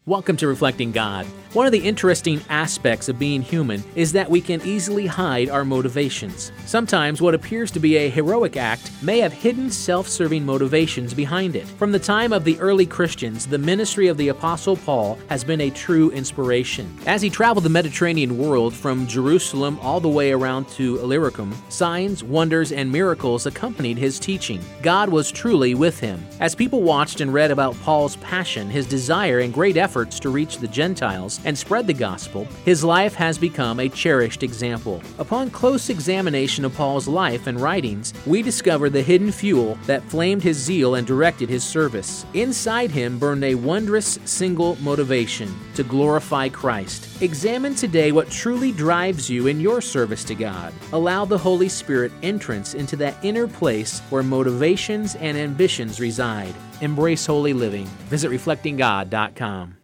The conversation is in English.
Welcome to Reflecting God. One of the interesting aspects of being human is that we can easily hide our motivations. Sometimes what appears to be a heroic act may have hidden self-serving motivations behind it. From the time of the early Christians, the ministry of the Apostle Paul has been a true inspiration. As he traveled the Mediterranean world from Jerusalem all the way around to Illyricum, signs, wonders, and miracles accompanied his teaching. God was truly with him. As people watched and read about Paul's passion, his desire, and great efforts to reach the Gentiles and spread the gospel, his life has become a cherished example. Upon close examination of Paul's life and writings, we discover the hidden fuel that flamed his zeal and directed his service. Inside him burned a wondrous single motivation: to glorify Christ. Examine today what truly drives you in your service to God. Allow the Holy Spirit entrance into that inner place where motivations and ambitions reside. Embrace holy living. Visit reflectinggod.com.